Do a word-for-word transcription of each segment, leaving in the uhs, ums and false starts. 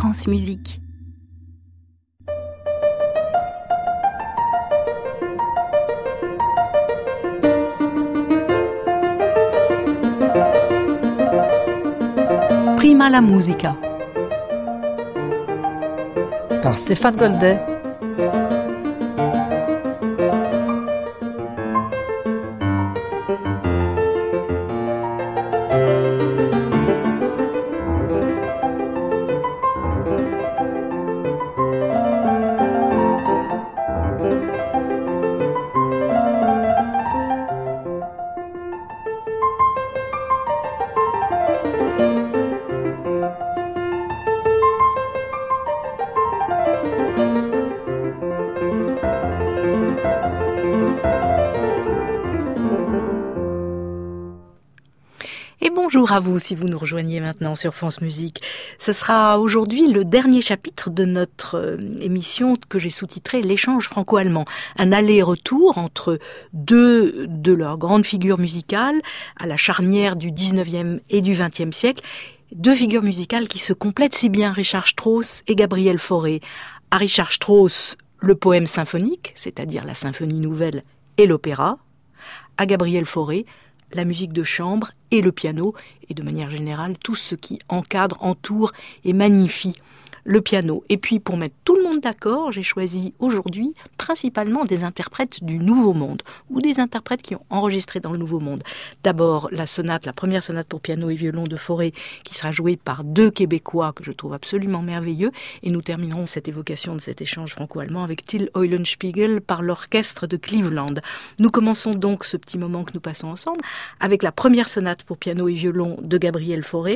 France Musique. Prima la musica par Stéphane Goldet. Bonjour à vous si vous nous rejoignez maintenant sur France Musique. Ce sera aujourd'hui le dernier chapitre de notre euh, émission que j'ai sous-titrée L'échange franco-allemand. Un aller-retour entre deux de leurs grandes figures musicales à la charnière du dix-neuvième et du vingtième siècle. Deux figures musicales qui se complètent si bien, Richard Strauss et Gabriel Fauré. À Richard Strauss, le poème symphonique, c'est-à-dire la symphonie nouvelle et l'opéra. À Gabriel Fauré, la musique de chambre et le piano, et de manière générale, tout ce qui encadre, entoure et magnifie le piano. Et puis, pour mettre tout le monde d'accord, j'ai choisi aujourd'hui principalement des interprètes du Nouveau Monde, ou des interprètes qui ont enregistré dans le Nouveau Monde. D'abord, la sonate, la première sonate pour piano et violon de Fauré, qui sera jouée par deux Québécois que je trouve absolument merveilleux. Et nous terminerons cette évocation de cet échange franco-allemand avec Till Eulenspiegel par l'orchestre de Cleveland. Nous commençons donc ce petit moment que nous passons ensemble avec la première sonate pour piano et violon de Gabriel Fauré.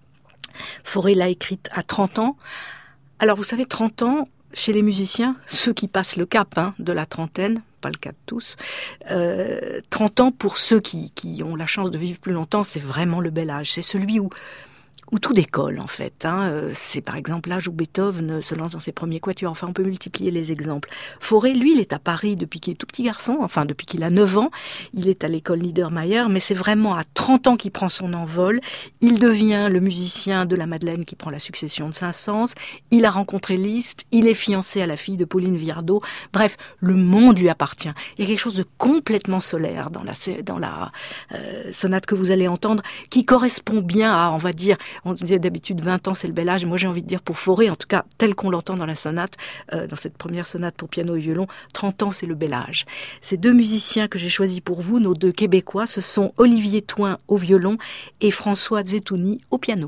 Fauré l'a écrite à trente ans. Alors vous savez, trente ans, chez les musiciens, ceux qui passent le cap hein, de la trentaine, pas le cas de tous, euh, trente ans pour ceux qui, qui ont la chance de vivre plus longtemps, c'est vraiment le bel âge. C'est celui où, où tout décolle en fait. Hein. C'est par exemple l'âge où Beethoven se lance dans ses premiers quatuors. Enfin, on peut multiplier les exemples. Fauré, lui, il est à Paris depuis qu'il est tout petit garçon, enfin depuis qu'il a neuf ans. Il est à l'école Niedermayer, mais c'est vraiment à trente ans qu'il prend son envol. Il devient le musicien de la Madeleine qui prend la succession de Saint-Saëns. Il a rencontré Liszt, il est fiancé à la fille de Pauline Viardot. Bref, le monde lui appartient. Il y a quelque chose de complètement solaire dans la, dans la euh, sonate que vous allez entendre, qui correspond bien à, on va dire, on disait d'habitude vingt ans c'est le bel âge, et moi j'ai envie de dire pour Fauré, en tout cas tel qu'on l'entend dans la sonate, euh, dans cette première sonate pour piano et violon, trente ans c'est le bel âge. Ces deux musiciens que j'ai choisis pour vous, nos deux Québécois, ce sont Olivier Thoin au violon et François Zetouni au piano.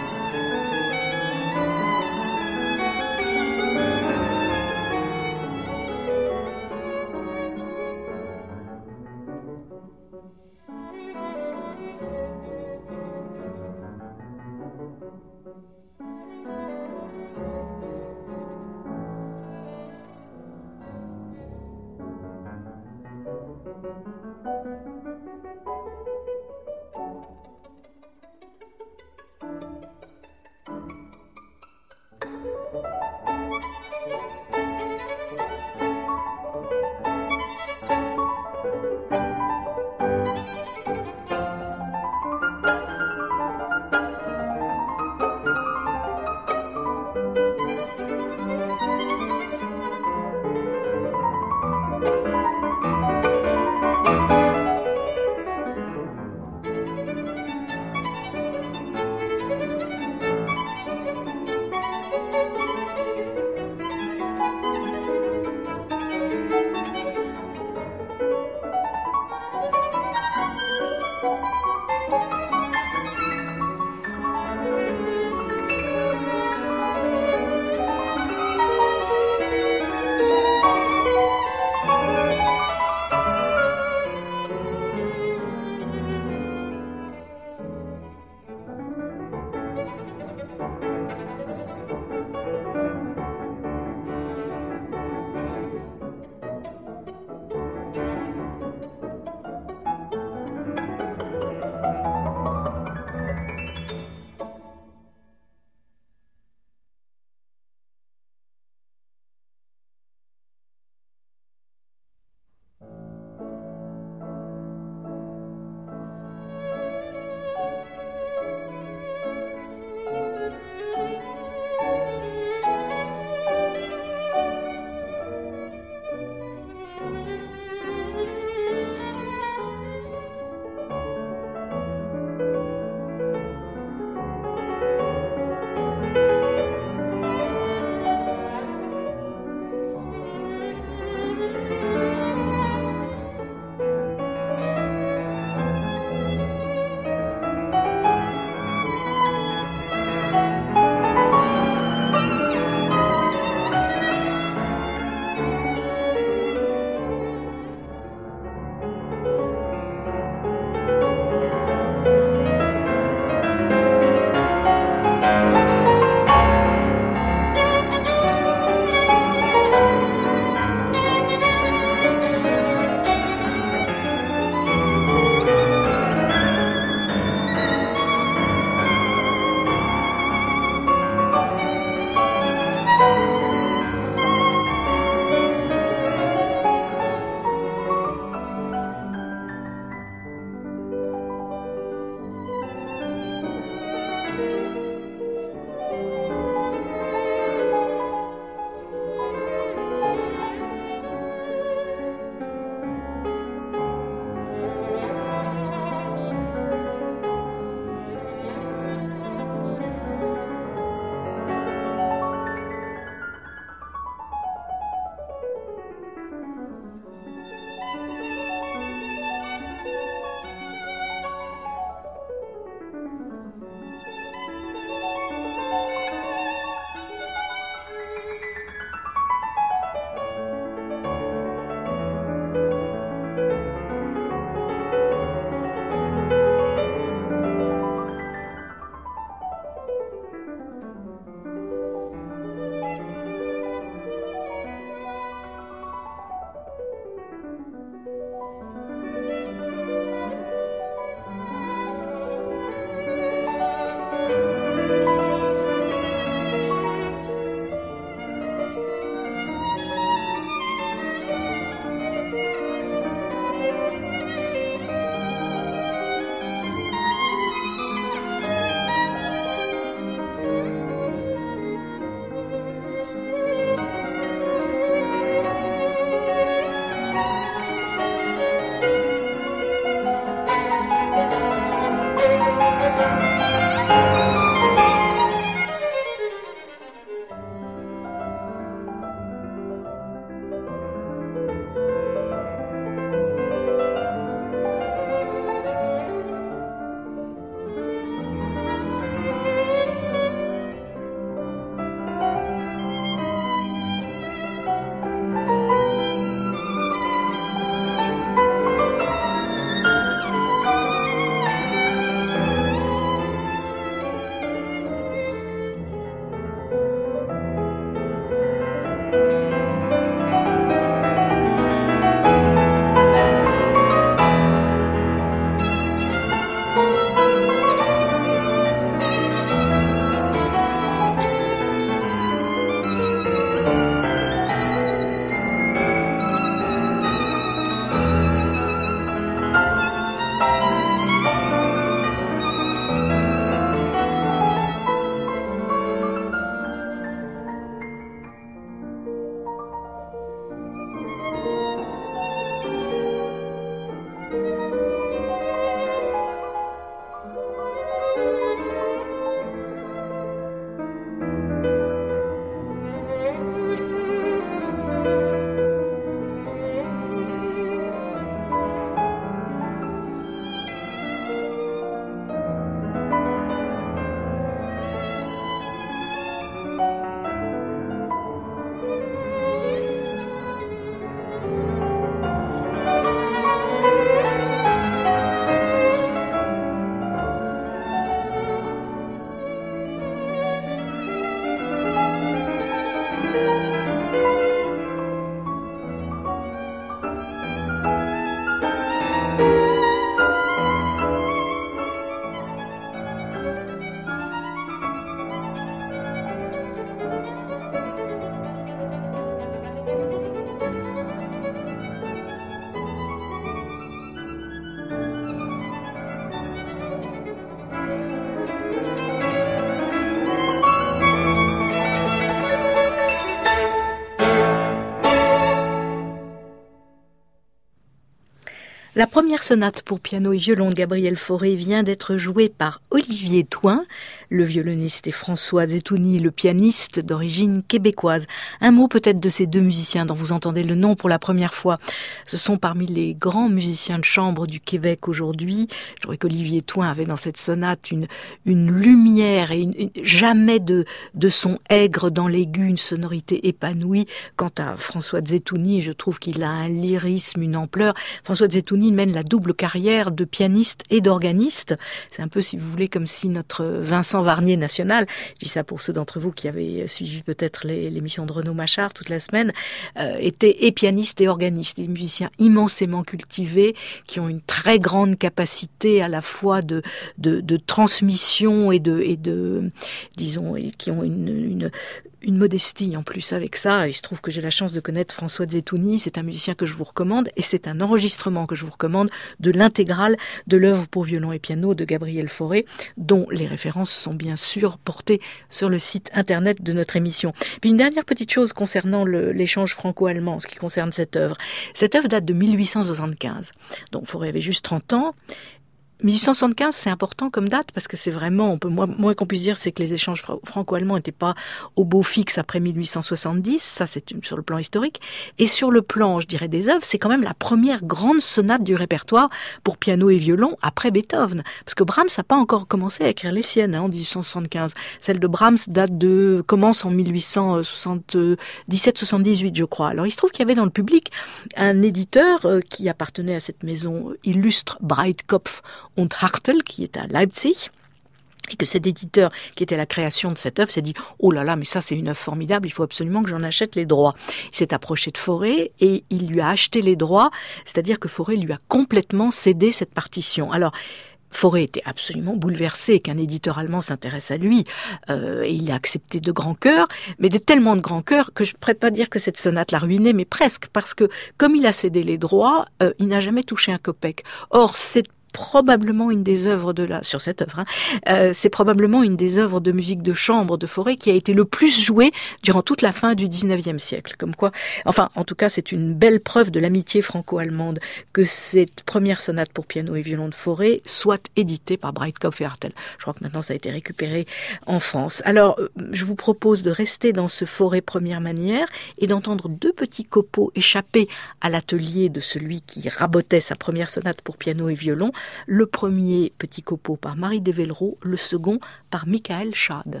La première sonate pour piano et violon de Gabriel Fauré vient d'être jouée par Olivier Thoin, le violoniste, et François Zetouni, le pianiste d'origine québécoise. Un mot peut-être de ces deux musiciens dont vous entendez le nom pour la première fois. Ce sont parmi les grands musiciens de chambre du Québec aujourd'hui. Je trouvais qu'Olivier Thoin avait dans cette sonate une, une lumière et une, une, jamais de, de son aigre dans l'aigu, une sonorité épanouie. Quant à François Zetouni, je trouve qu'il a un lyrisme, une ampleur. François Zetouni mène la double carrière de pianiste et d'organiste. C'est un peu, si vous voulez, comme si notre Vincent Varnier national, je dis ça pour ceux d'entre vous qui avaient suivi peut-être les, l'émission de Renaud Machard toute la semaine, euh, était et pianiste et organiste. Des musiciens immensément cultivés, qui ont une très grande capacité à la fois de, de, de transmission et de, et de, disons, et qui ont une, une une modestie en plus avec ça. Il se trouve que j'ai la chance de connaître François Zetouni. C'est un musicien que je vous recommande et c'est un enregistrement que je vous recommande de l'intégrale de l'œuvre pour violon et piano de Gabriel Fauré, dont les références sont bien sûr portées sur le site internet de notre émission. Puis une dernière petite chose concernant le, l'échange franco-allemand, en ce qui concerne cette œuvre. Cette œuvre date de mille huit cent soixante-quinze. Donc Fauré avait juste trente ans. mille huit cent soixante-quinze, c'est important comme date parce que c'est vraiment, on peut, moins, moins qu'on puisse dire, c'est que les échanges franco-allemands n'étaient pas au beau fixe après mille huit cent soixante-dix. Ça, c'est une, sur le plan historique. Et sur le plan, je dirais, des œuvres, c'est quand même la première grande sonate du répertoire pour piano et violon après Beethoven. Parce que Brahms n'a pas encore commencé à écrire les siennes, hein, en mille huit cent soixante-quinze. Celle de Brahms date de, commence en mille huit cent soixante-dix-sept soixante-dix-huit, je crois. Alors, il se trouve qu'il y avait dans le public un éditeur euh, qui appartenait à cette maison illustre, Breitkopf und Hartel, qui est à Leipzig, et que cet éditeur, qui était à la création de cette œuvre, s'est dit « Oh là là, mais ça c'est une œuvre formidable, il faut absolument que j'en achète les droits ». Il s'est approché de Fauré et il lui a acheté les droits, c'est-à-dire que Fauré lui a complètement cédé cette partition. Alors, Fauré était absolument bouleversé qu'un éditeur allemand s'intéresse à lui, euh, et il a accepté de grand cœur, mais de tellement de grand cœur que je ne prête pas dire que cette sonate l'a ruiné, mais presque, parce que comme il a cédé les droits, euh, il n'a jamais touché un copec. Or, cette probablement une des œuvres de la sur cette œuvre. Hein, euh, c'est probablement une des œuvres de musique de chambre de Fauré qui a été le plus jouée durant toute la fin du dix-neuvième siècle. Comme quoi, enfin, en tout cas, c'est une belle preuve de l'amitié franco-allemande que cette première sonate pour piano et violon de Fauré soit éditée par Breitkopf et Hartel. Je crois que maintenant ça a été récupéré en France. Alors, je vous propose de rester dans ce Fauré première manière et d'entendre deux petits copeaux échappés à l'atelier de celui qui rabotait sa première sonate pour piano et violon. Le premier petit copeau par Marie Devellereaux, le second par Michael Schad.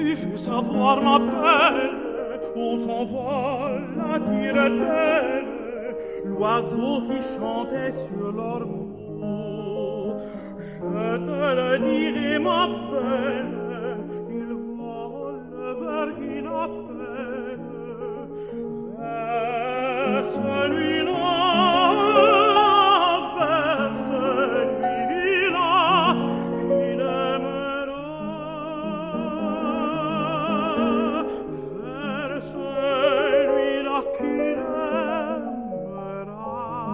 tu veux savoir ma belle, on s'envole à tire d'elle, l'oiseau qui chantait sur leurs mots. Je te le dirai ma belle, il vole vers qui l'appelle, vers celui-là, vers celui-là qui l'aimera, vers celui-là qui l'aimera.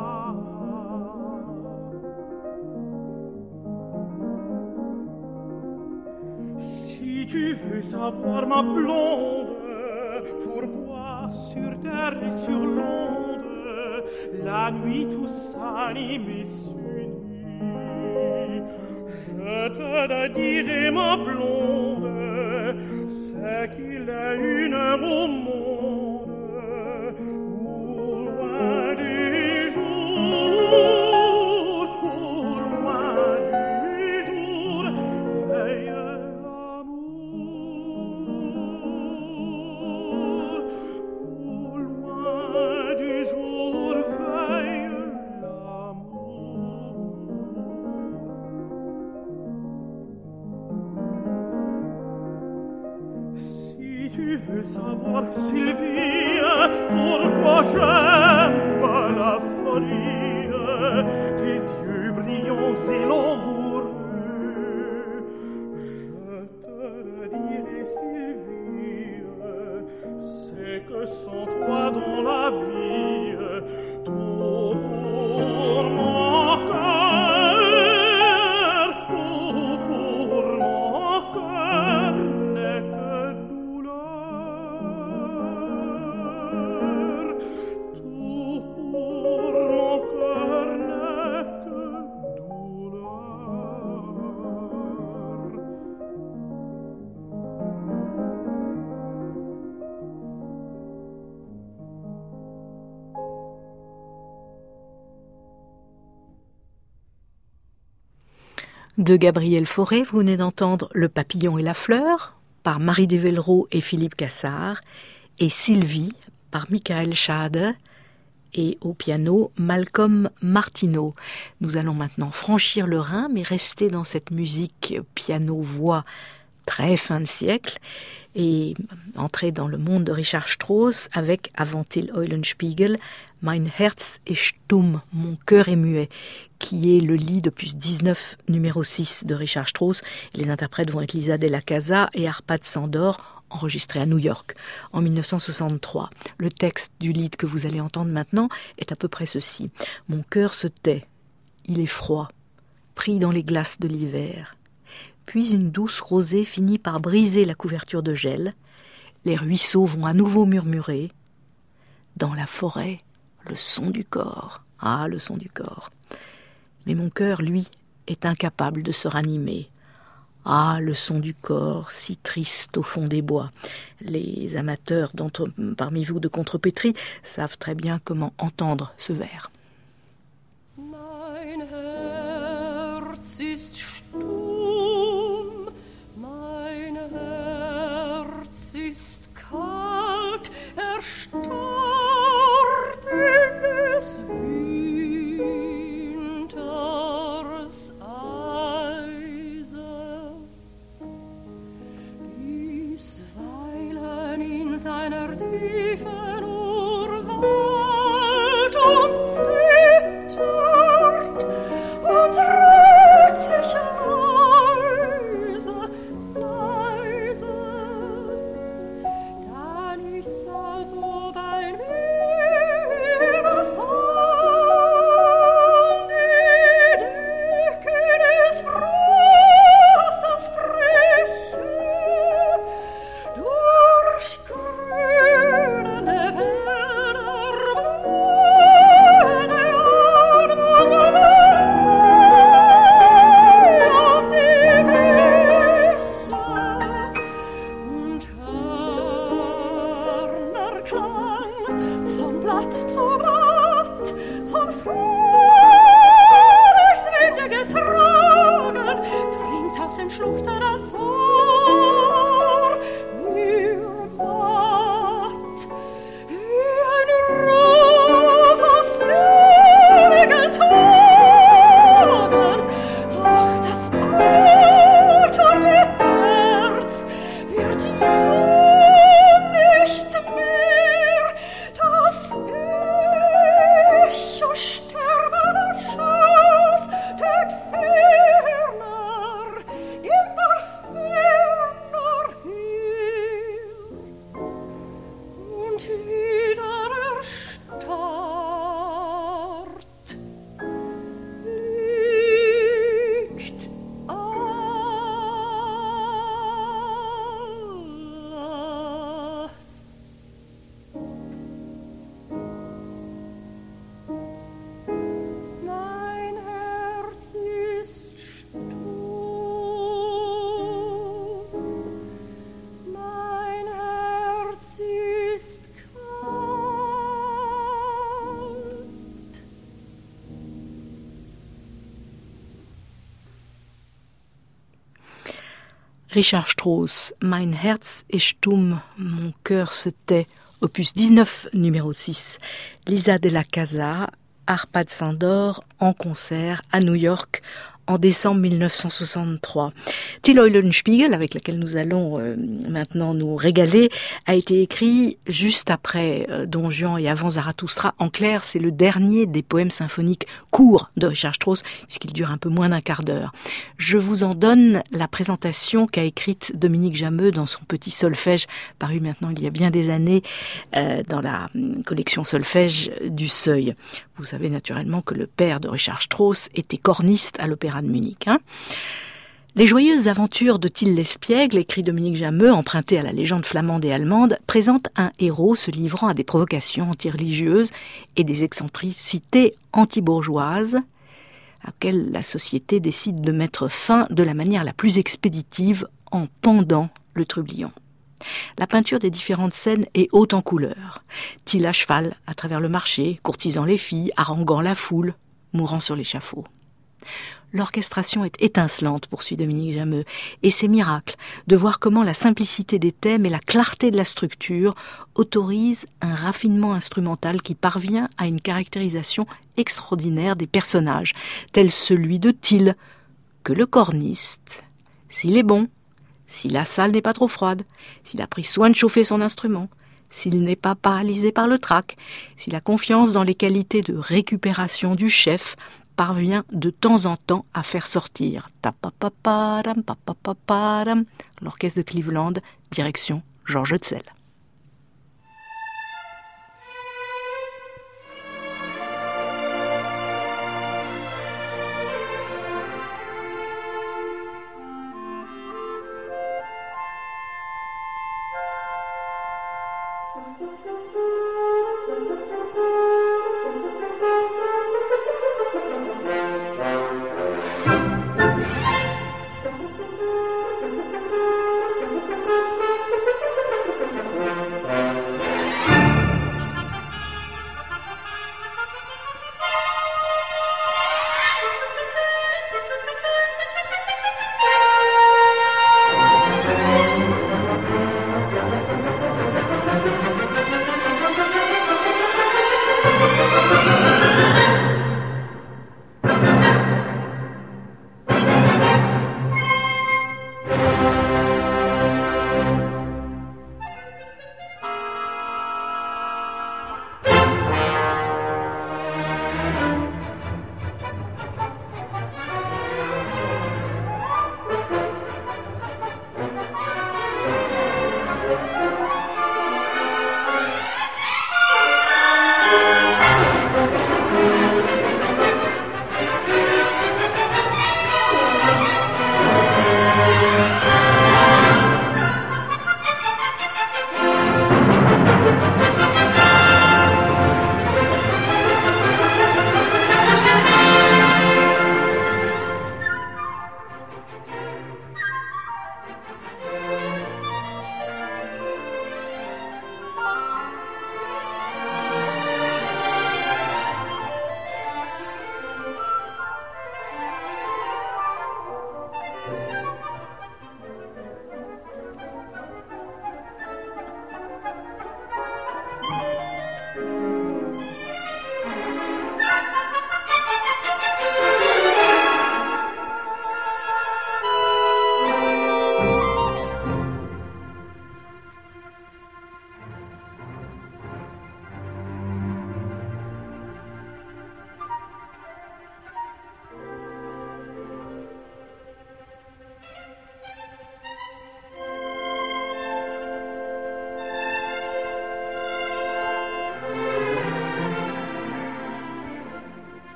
Si tu veux savoir ma blonde, pourquoi sur terre et sur l'onde la nuit tout s'anime et s'unit, je te le dirai ma blonde, c'est qu'il est une heure au monde, au loin du jour, au loin du jour, veille l'amour, au loin du jour, veille l'amour. Si tu veux savoir, Sylvie, pourquoi j'aime la folie, tes yeux brillants et langoureux, je te le dirai, Sylvie, c'est que sans toi dans la vie, tout pour mon cœur, tout pour mon cœur n'est que douleur, tout pour mon cœur n'est que douleur. De Gabriel Fauré, vous venez d'entendre Le Papillon et la Fleur par Marie Devellereaux et Philippe Cassard, et Sylvie par Michael Schade, et au piano Malcolm Martineau. Nous allons maintenant franchir le Rhin, mais rester dans cette musique piano-voix très fin de siècle, et entrer dans le monde de Richard Strauss avec Avant till Eulenspiegel, Mein Herz ist stumm, mon cœur est muet, qui est le lit d'opus dix-neuf numéro six de Richard Strauss. Les interprètes vont être Lisa Della Casa et Arpad Sandor, enregistré à New York en mille neuf cent soixante-trois. Le texte du lied que vous allez entendre maintenant est à peu près ceci. Mon cœur se tait, il est froid, pris dans les glaces de l'hiver. Puis une douce rosée finit par briser la couverture de gel. Les ruisseaux vont à nouveau murmurer. Dans la forêt, le son du corps. Ah, le son du corps. Mais mon cœur, lui, est incapable de se ranimer. Ah, le son du corps, si triste au fond des bois. Les amateurs d'entre, parmi vous de contrepétrie savent très bien comment entendre ce vers. Mein Herz ist stumm, mein Herz ist kalt, erstarrt des Winters Eise. Bisweilen in seiner tiefen Urwald und zittert und rührt sich leise, leise. Dann ist's also ein Widerstand, die Decke des Frostes breche, durch grünende Wälder blühende Anmut und die Bäche und ferner Klang von Blatt zu Blatt, von Frühlingswinde getragen, dringt aus den Schluchten ans Ohr. Richard Strauss, Mein Herz est stumm, mon cœur se tait, opus dix-neuf, numéro six. Lisa de la Casa, Arpad Sandor, en concert à New York, en décembre mille neuf cent soixante-trois. Till Eulenspiegel, avec laquelle nous allons euh, maintenant nous régaler, a été écrit juste après euh, Don Juan et avant Zarathustra. En clair, c'est le dernier des poèmes symphoniques courts de Richard Strauss, puisqu'il dure un peu moins d'un quart d'heure. Je vous en donne la présentation qu'a écrite Dominique Jameux dans son petit solfège, paru maintenant il y a bien des années euh, dans la collection solfège du Seuil. Vous savez naturellement que le père de Richard Strauss était corniste à l'Opéra de Munich. Hein. Les joyeuses aventures de Till l'Espiègle, écrit Dominique Jameux, emprunté à la légende flamande et allemande, présentent un héros se livrant à des provocations anti-religieuses et des excentricités anti-bourgeoises, auxquelles la société décide de mettre fin de la manière la plus expéditive en pendant le trublion. La peinture des différentes scènes est haute en couleurs. Till à cheval, à travers le marché, courtisant les filles, haranguant la foule, mourant sur l'échafaud. L'orchestration est étincelante, poursuit Dominique Jameux, et c'est miracle de voir comment la simplicité des thèmes et la clarté de la structure autorisent un raffinement instrumental qui parvient à une caractérisation extraordinaire des personnages, tel celui de Till, que le corniste, s'il est bon, si la salle n'est pas trop froide, s'il a pris soin de chauffer son instrument, s'il n'est pas paralysé par le trac, si la confiance dans les qualités de récupération du chef parvient de temps en temps à faire sortir tapapapadam, papapapadam, l'orchestre de Cleveland, direction Georges Hetzel.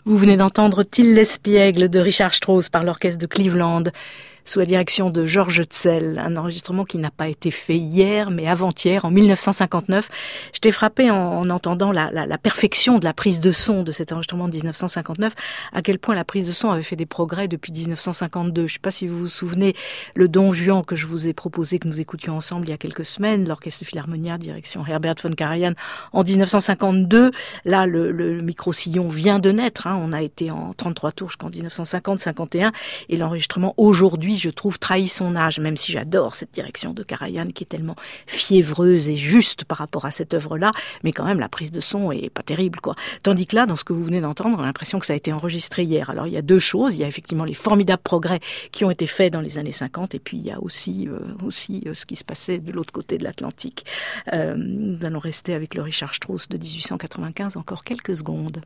Vous venez d'entendre Till l'espiègle de Richard Strauss par l'orchestre de Cleveland, sous la direction de Georges Hetzel, un enregistrement qui n'a pas été fait hier, mais avant-hier, en mille neuf cent cinquante-neuf. J'étais frappée en, en entendant la, la, la perfection de la prise de son de cet enregistrement de dix-neuf cent cinquante-neuf, à quel point la prise de son avait fait des progrès depuis dix-neuf cent cinquante-deux. Je ne sais pas si vous vous souvenez, le Don Juan que je vous ai proposé, que nous écoutions ensemble il y a quelques semaines, l'orchestre Philharmonia, direction Herbert von Karajan, en dix-neuf cent cinquante-deux. Là, le, le micro-sillon vient de naître, hein. On a été en trente-trois tours jusqu'en dix-neuf cent cinquante cinquante et un, et l'enregistrement aujourd'hui, je trouve, trahit son âge, même si j'adore cette direction de Karajan qui est tellement fiévreuse et juste par rapport à cette œuvre-là, mais quand même la prise de son est pas terrible, quoi. Tandis que là, dans ce que vous venez d'entendre, on a l'impression que ça a été enregistré hier. Alors il y a deux choses, il y a effectivement les formidables progrès qui ont été faits dans les années cinquante, et puis il y a aussi, euh, aussi euh, ce qui se passait de l'autre côté de l'Atlantique. Euh, nous allons rester avec le Richard Strauss de dix-huit cent quatre-vingt-quinze encore quelques secondes.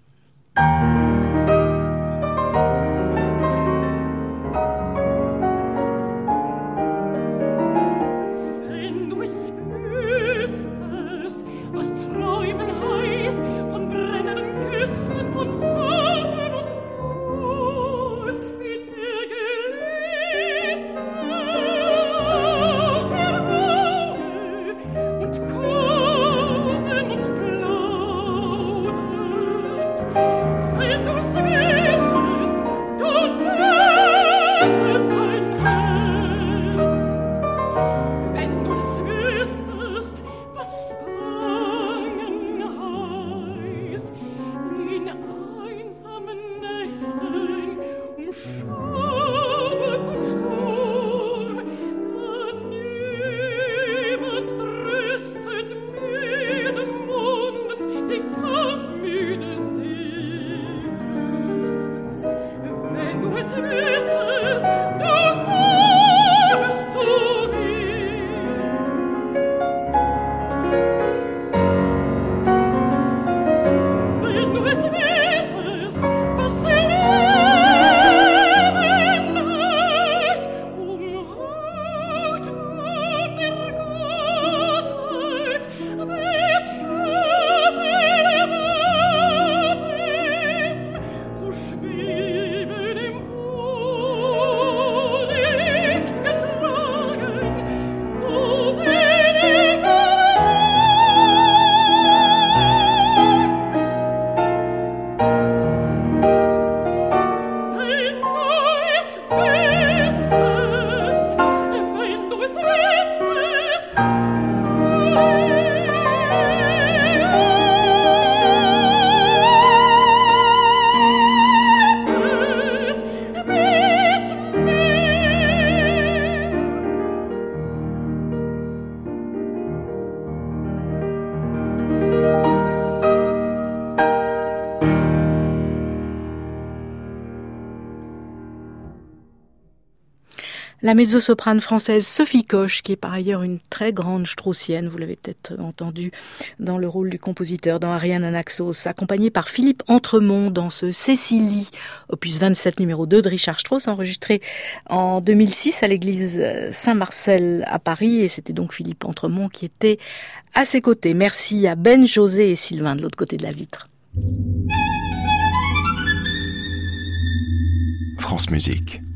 La mezzo-soprane française Sophie Koch, qui est par ailleurs une très grande straussienne, vous l'avez peut-être entendu dans le rôle du compositeur dans Ariane Anaxos, accompagnée par Philippe Entremont dans ce Cécilie, opus vingt-sept numéro deux de Richard Strauss, enregistré en deux mille six à l'église Saint-Marcel à Paris, et c'était donc Philippe Entremont qui était à ses côtés. Merci à Ben, José et Sylvain de l'autre côté de la vitre. France Musique.